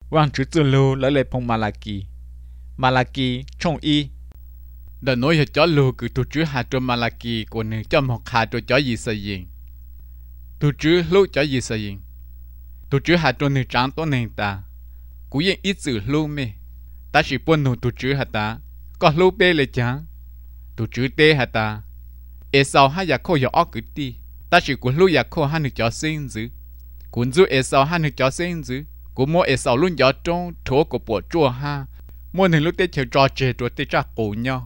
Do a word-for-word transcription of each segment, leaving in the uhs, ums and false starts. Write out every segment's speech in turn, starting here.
Wang chữ tự lưu lấy lệ phong Malaki. Malaki trong y. Đã nói cho chó lưu cứ tu chữ hạt cho Malaki của nữ cho một hạt cho chó gì xây dựng. Tu chữ lưu chó gì xây dựng. Tu chữ hạt cho nữ trắng tốt nền ta. Cú yên ít chữ lưu mê. Ta chỉ buồn nụ tu chữ hạt ta. Có lưu bê lệ chán. Tu chữ tê hạt ta. Ê sau hai giả khô nhỏ ốc cứ đi. Ta chỉ của lưu giả khô hai nữ chó sinh dữ. Cuốn dụ ê sau hai nữ chó sinh dữ. Cú mua ê sau luôn gió trong thố của bộ chua ha. Mua nữ lúc tê chờ trò chê trò tê trả cổ nhau.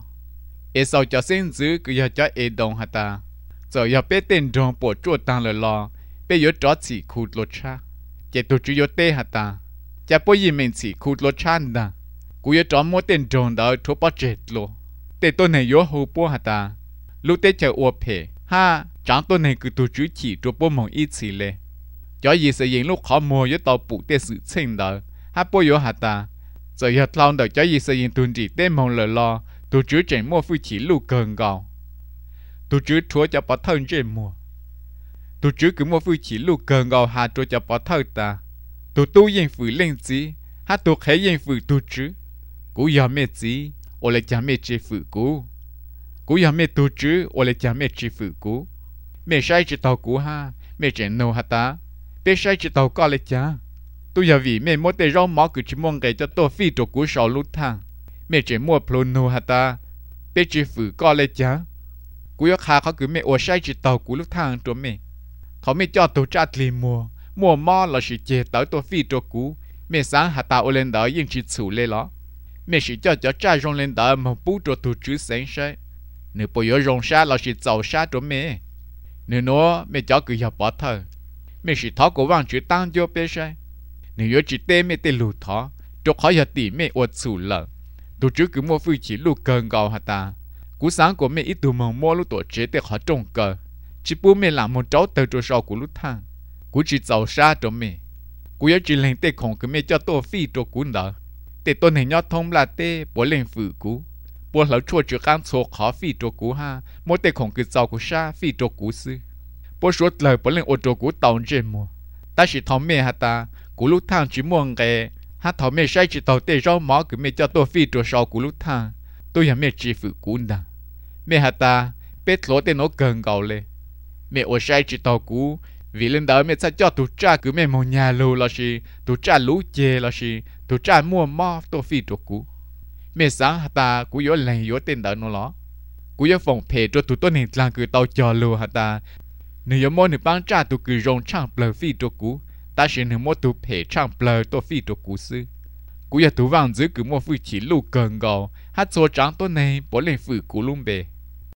Ê sau chó sinh dữ cứ giờ cho ê đồng hạt ta. Giờ giờ bê tên đồng bộ chua tăng lời lo. Bê yếu trò chỉ khu lột cha. Chê tu chữ yếu tê hạt ta. Chà bố yì mình chỉ khu lột cha nda. Cú yếu trò mua tên đồng đó thố bó chết lô. Tê tôn này yếu hù bố hạt ta. Lúc tê chờ ua phê. Ha, chẳng tôn này cứ tu chữ chỉ trò bố mong ít chỉ lê. Cho gì sẽ diễn lúc khó mua yếu tàu bụ tê sự chênh đó. Ha bố yếu hạt ta. Giờ yếu lòng đó cho gì sẽ diễn tuần chỉ tê mong lời lo. Tu chữ chẳng mua phu chỉ lưu gần gạo. Tu chữ thua cho bỏ thân trên mua. Tu chữ cứ mua phu chỉ lưu gần gạo hà trô cho bỏ thân ta. Tu tu yên phử lên gì. Ha tu khế yên phử tu chữ. Cú yếu mê gì. Ô lê chá mê chê phử cú. Cú yếu mê tu chữ. Ô lê chá mê chê phử cú. Mê sai chê tàu cú ha. Mê chê nô hả ta. Bê sai chê tàu có lê chá. Tu yếu vì mê mô tê rau mó cứ chỉ mong gầy cho tô phi trô cú sọ lúc thang. Mẹ chỉ mua plono hả ta. Bê chỉ phử co lê chá. Cú yếu khá khó cứ mẹ ổ sai chỉ tàu cú lúc thang trô mẹ. Thó mẹ cho tổ trả lì mua. Mua mò là chỉ chê tới tô phi trô cú. Mẹ sáng hả ta ô lên đó yên chỉ chủ lê ló. Mẹ chỉ cho cho trả rong lên đó mà bú trô tù chữ sáng sai. Nếu bố yếu rong xa là chỉ giàu xa trô mẹ. Nếu nó mẹ cho cứ yếu bỏ thơ. Mẹ chỉ thó cổ vang chữ tăng cho bê sai. Nếu yếu chỉ tê mẹ tê lù thó. Trô khó yếu tỉ mẹ ổ chủ lợ. Tu chữ cứ mua phu chỉ lúc cần gạo hả ta. Cú sáng của mẹ ít tụ mong mua lúc tổ chế để họ trồng cờ. Chỉ bố mẹ làm một cháu từ chỗ sau của lúc thang. Cú chỉ giàu xa cho mẹ. Cú yếu chỉ lên tê khổng cứ mẹ cho tổ phi cho cú nở. Tê tôn này nhó thông là tê bố lên phử cú. Bố lão chua chữ kháng số khó phi cho cú ha. Mỗi tê khổng cứ giàu của xa phi cho cú sư. Bố suốt lời bố lên ô cho cú tàu trên mùa. Ta chỉ thông mẹ hả ta. Cú lúc thang chỉ muôn ghê. Hát thảo mẹ sai chỉ tàu tê rau mỏ cứ mẹ cho tôi phi trò sau của lúc thang. Tôi hiểu mẹ chỉ phụ cú nè. Mẹ hả ta, bết lỗ tên nó gần gạo lê. Mẹ ở sai chỉ tàu cú. Vì lên đó mẹ sẽ cho tụi cha cứ mẹ một nhà lù là gì. Tụi cha lũ chê là gì. Tụi cha mua mò tôi phi trò cú. Mẹ sáng hả ta, cú yếu lành yếu tên đó nó ló. Cú yếu phòng phê cho tụi tôi nên làm cứ tàu cho lù hả ta. Nếu yếu mô nửa băng cha tụi cứ rong chẳng bờ phi trò cú. Ta sẽ nửa một tụ phê chẳng bờ tôi phi trò cú sư. Cú ya tụ vang giữ cứ một phu chỉ lưu cần gạo. Hát số trắng tôi này bỏ lên phử cú lung bề.